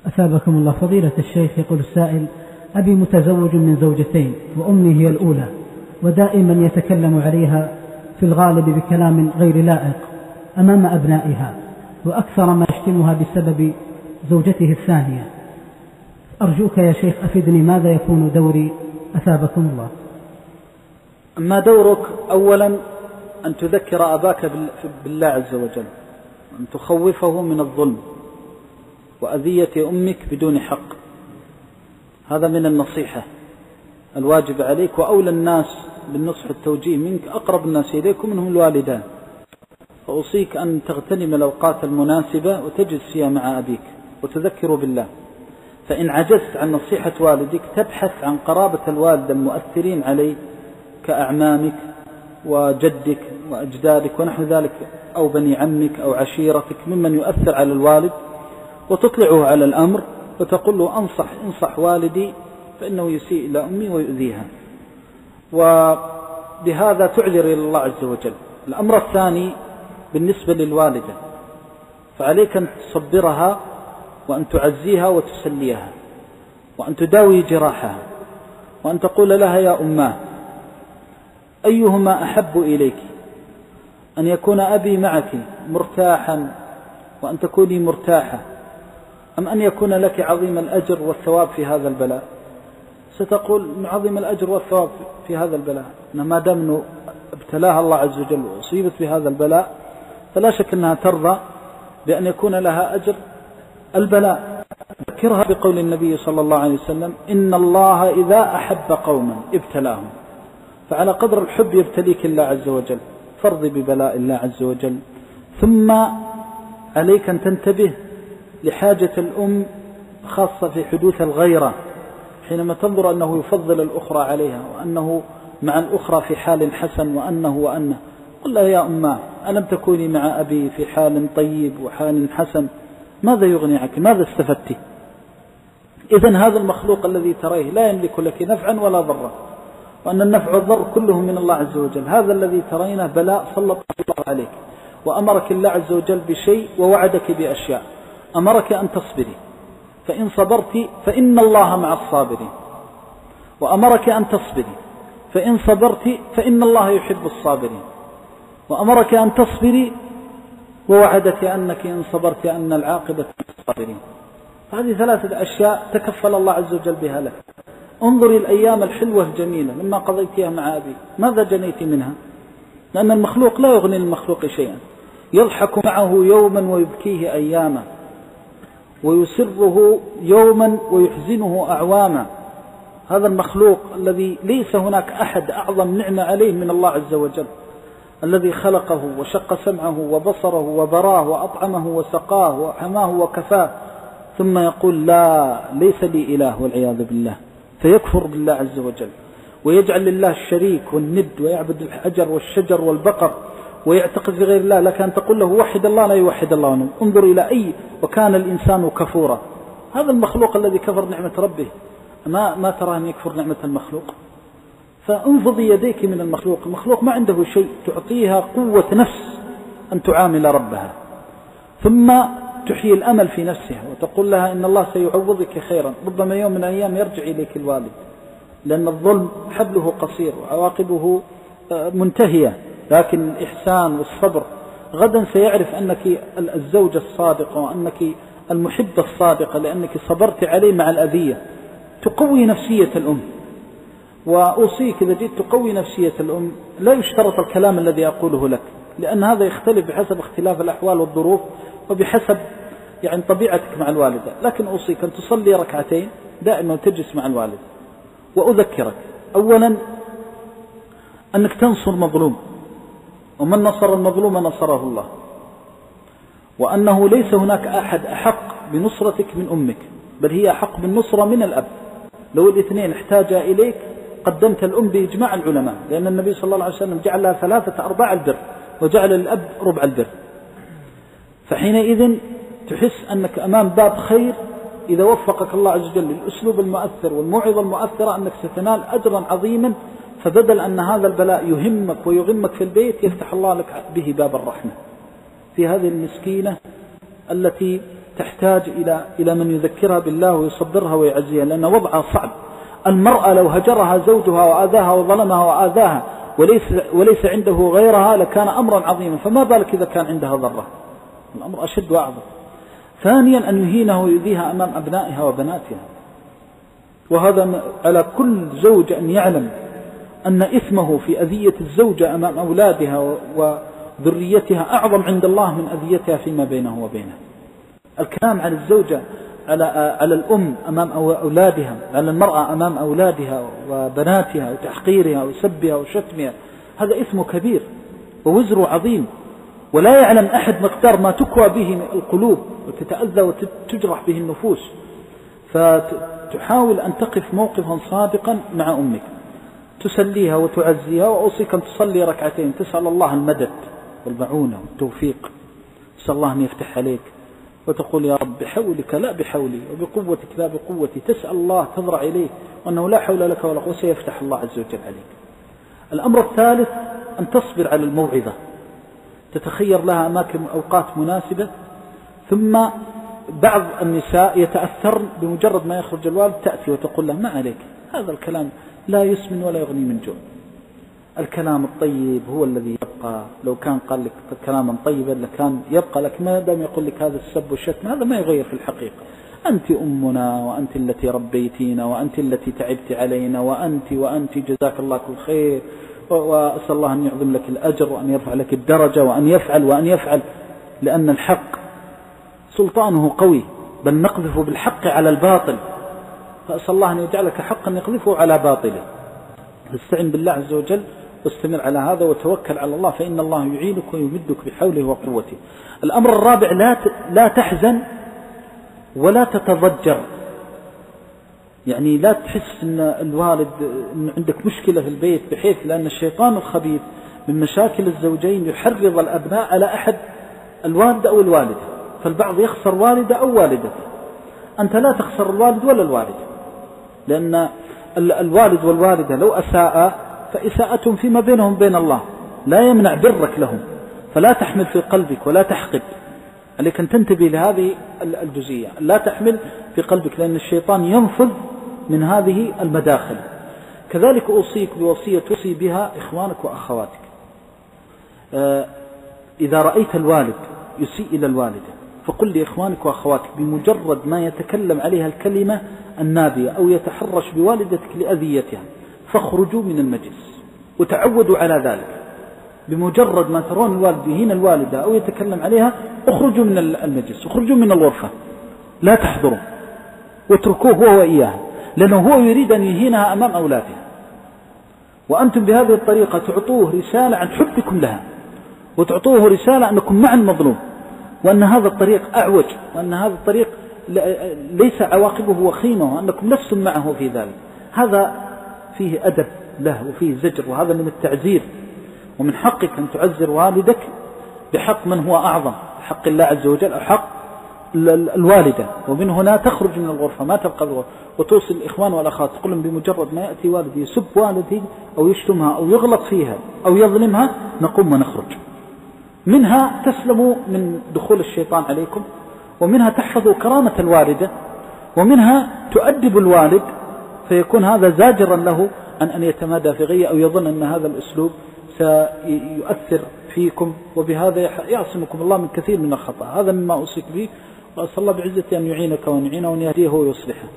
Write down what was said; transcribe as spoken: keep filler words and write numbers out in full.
أثابكم الله. فضيلة الشيخ، يقول السائل: أبي متزوج من زوجتين وأمي هي الأولى، ودائما يتكلم عليها في الغالب بكلام غير لائق أمام أبنائها، وأكثر ما يشتمها بسبب زوجته الثانية. أرجوك يا شيخ أفدني، ماذا يكون دوري؟ أثابكم الله. أما دورك أولا أن تذكر أباك بالله عز وجل، أن تخوفه من الظلم وأذية أمك بدون حق، هذا من النصيحة الواجب عليك. وأولى الناس بالنصح والتوجيه منك أقرب الناس إليك منهم الوالدان، فأوصيك أن تغتنم الأوقات المناسبة وتجلس فيها مع أبيك وتذكره بالله. فإن عجزت عن نصيحة والدك تبحث عن قرابة الوالد المؤثرين عليه كأعمامك وجدك وأجدادك ونحو ذلك، أو بني عمك أو عشيرتك ممن يؤثر على الوالد، وتطلعه على الأمر وتقول له: أنصح انصح والدي فإنه يسيء إلى أمي ويؤذيها، وبهذا تعذر إلى الله عز وجل. الأمر الثاني بالنسبة للوالدة، فعليك أن تصبرها وأن تعزيها وتسليها وأن تداوي جراحها، وأن تقول لها: يا أماه، أيهما أحب إليك، أن يكون أبي معك مرتاحا وأن تكوني مرتاحة، أم أن يكون لك عظيم الأجر والثواب في هذا البلاء؟ ستقول: عظيم الأجر والثواب في هذا البلاء، ما دام ابتلاها الله عز وجل وأصيبت بهذا البلاء فلا شك أنها ترضى بأن يكون لها أجر البلاء. ذكرها بقول النبي صلى الله عليه وسلم: إن الله إذا أحب قوما ابتلاهم. فعلى قدر الحب يبتليك الله عز وجل، فارض ببلاء الله عز وجل. ثم عليك أن تنتبه لحاجة الأم، خاصة في حدوث الغيرة، حينما تنظر أنه يفضل الأخرى عليها وأنه مع الأخرى في حال حسن وأنه وأنه. قل لها: يا أماه، ألم تكوني مع أبي في حال طيب وحال حسن؟ ماذا يغني عنك؟ ماذا استفدت؟ إذن هذا المخلوق الذي تريه لا يملك لك نفعا ولا ضرا، وأن النفع والضر كلهم من الله عز وجل. هذا الذي ترينه بلاء سلط الله عليك، وأمرك الله عز وجل بشيء ووعدك بأشياء. أمرك أن تصبري، فإن صبرت فإن الله مع الصابرين، وأمرك أن تصبري، فإن صبرت فإن الله يحب الصابرين، وأمرك أن تصبري ووعدك أنك إن صبرت أن العاقبة للصابرين. هذه ثلاثة أشياء تكفل الله عز وجل بها لك. انظري الأيام الحلوة الجميلة لما قضيتها مع أبي، ماذا جنيت منها؟ لأن المخلوق لا يغني المخلوق شيئا، يضحك معه يوما ويبكيه أياما، ويسره يوما ويحزنه أعواما. هذا المخلوق الذي ليس هناك أحد أعظم نعمة عليه من الله عز وجل، الذي خلقه وشق سمعه وبصره وبراه وأطعمه وسقاه وحماه وكفاه، ثم يقول: لا، ليس لي إله والعياذ بالله، فيكفر بالله عز وجل ويجعل لله الشريك والند ويعبد الحجر والشجر والبقر ويعتقد في غير الله. لك أن تقول له: وحد الله، لا يوحد الله. انظر إلى أي وكان الإنسان كفورا. هذا المخلوق الذي كفر نعمة ربه، ما, ما ترى أن يكفر نعمة المخلوق؟ فانفضي يديك من المخلوق. المخلوق ما عنده شيء، تعطيها قوة نفس أن تعامل ربها، ثم تحيي الأمل في نفسها وتقول لها: إن الله سيعوضك خيرا. ربما يوم من الأيام يرجع إليك الوالد، لأن الظلم حبله قصير وعواقبه منتهية، لكن الإحسان والصبر غدا سيعرف أنك الزوجة الصادقة وأنك المحبة الصادقة، لأنك صبرت عليه مع الأذية. تقوي نفسية الأم. وأوصيك إذا جئت تقوي نفسية الأم لا يشترط الكلام الذي أقوله لك، لأن هذا يختلف بحسب اختلاف الأحوال والظروف وبحسب يعني طبيعتك مع الوالدة. لكن أوصيك أن تصلي ركعتين دائما وتجلس مع الوالد. وأذكرك أولا أنك تنصر مظلوم، ومن نصر المظلوم نصره الله، وأنه ليس هناك أحد أحق بنصرتك من أمك، بل هي أحق بالنصرة من الأب. لو الاثنين احتاجا إليك قدمت الأم بإجماع العلماء، لأن النبي صلى الله عليه وسلم جعل لها ثلاثة أرباع البر وجعل الأب ربع البر. فحينئذ تحس أنك أمام باب خير إذا وفقك الله عز وجل للأسلوب المؤثر والموعظة المؤثرة، أنك ستنال أجرا عظيما. فبدل أن هذا البلاء يهمك ويغمك في البيت، يفتح الله لك به باب الرحمة في هذه المسكينة التي تحتاج إلى إلى من يذكرها بالله ويصبرها ويعزيها، لأن وضعها صعب. المرأة لو هجرها زوجها وآذاها وظلمها وآذاها وليس, وليس عنده غيرها لكان أمرا عظيما، فما بالك إذا كان عندها ضرة، الأمر أشد وأعظم. ثانيا أن يهينه ويؤذيها أمام أبنائها وبناتها، وهذا على كل زوج أن يعلم أن إثمه في أذية الزوجة أمام أولادها وذريتها أعظم عند الله من أذيتها فيما بينه وبينه. الكلام على الزوجة على على الأم أمام أولادها، على المرأة أمام أولادها وبناتها وتحقيرها وسبها وشتمها، هذا إثم كبير ووزر عظيم، ولا يعلم أحد مقدار ما تكوى به القلوب وتتأذى وتجرح به النفوس. فتحاول أن تقف موقفا صادقا مع أمك، تسليها وتعزيها، وأوصيك أن تصلي ركعتين تسأل الله المدد والمعونة والتوفيق، تسأل الله أن يفتح عليك، وتقول يا رب بحولك لا بحولي وبقوتك لا بقوتي، تسأل الله تضرع إليه وأنه لا حول لك ولا قوة، سيفتح الله عز وجل عليك. الأمر الثالث أن تصبر على الموعظة، تتخير لها أماكن أوقات مناسبة. ثم بعض النساء يتأثرن بمجرد ما يخرج الوالد، تأتي وتقول له ما عليك، هذا الكلام لا يسمن ولا يغني من جوع، الكلام الطيب هو الذي يبقى، لو كان قال لك كلاما طيبا لكان يبقى، لكن ما دام يقول لك هذا السب والشتم هذا ما يغير في الحقيقة. أنت أمنا وأنت التي ربيتينا وأنت التي تعبت علينا وأنت وأنت جزاك الله كل خير، وأسأل الله أن يعظم لك الأجر وأن يرفع لك الدرجة وأن يفعل وأن يفعل، لأن الحق سلطانه قوي، بل نقذف بالحق على الباطل، فأسأل الله أن يجعلك حقا يقذفه على باطله. استعن بالله عز وجل واستمر على هذا وتوكل على الله، فإن الله يعينك ويمدك بحوله وقوته. الأمر الرابع لا لا تحزن ولا تتضجر، يعني لا تحس أن الوالد أن عندك مشكلة في البيت، بحيث لأن الشيطان الخبيث من مشاكل الزوجين يحرض الأبناء على أحد الوالد أو الوالدة، فالبعض يخسر والده أو والدته. أنت لا تخسر الوالد ولا الوالدة، لأن الوالد والوالدة لو أساء فإساءتهم فيما بينهم بين الله لا يمنع برك لهم، فلا تحمل في قلبك ولا تحقد، عليك أن تنتبه لهذه الجزئية، لا تحمل في قلبك، لأن الشيطان ينفذ من هذه المداخل. كذلك أوصيك بوصية توصي بها إخوانك وأخواتك. إذا رأيت الوالد يسيء إلى الوالدة فقل لإخوانك وأخواتك بمجرد ما يتكلم عليها الكلمة النابية أو يتحرش بوالدتك لأذيتها فاخرجوا من المجلس، وتعودوا على ذلك. بمجرد ما ترون الوالد يهين الوالدة أو يتكلم عليها اخرجوا من المجلس، اخرجوا من الغرفة، لا تحضروا، واتركوه هو وإياها، لأنه هو يريد أن يهينها أمام أولادها، وأنتم بهذه الطريقة تعطوه رسالة عن حبكم لها، وتعطوه رسالة أنكم مع المظلوم، وأن هذا الطريق أعوج، وأن هذا الطريق ليس عواقبه وخيمة، وأنكم لستم معه في ذلك. هذا فيه أدب له وفيه زجر، وهذا من التعزير، ومن حقك أن تعزر والدك بحق من هو أعظم، حق الله عز وجل أو حق الوالدة، ومن هنا تخرج من الغرفة، ما تبقى الغرفة، وتوصل الإخوان والأخوات تقول لهم بمجرد ما يأتي والدي يسب والدي أو يشتمها أو يغلط فيها أو يظلمها نقوم ونخرج. منها تسلموا من دخول الشيطان عليكم، ومنها تحفظوا كرامة الوالدة، ومنها تؤدب الوالد، فيكون هذا زاجرا له عن أن يتمادى في غيه أو يظن أن هذا الأسلوب سيؤثر فيكم، وبهذا يعصمكم الله من كثير من الخطأ. هذا مما أوصيك به، وأسأل الله بعزته أن يعينك وأن يعينه وأن يهديه ويصلحه.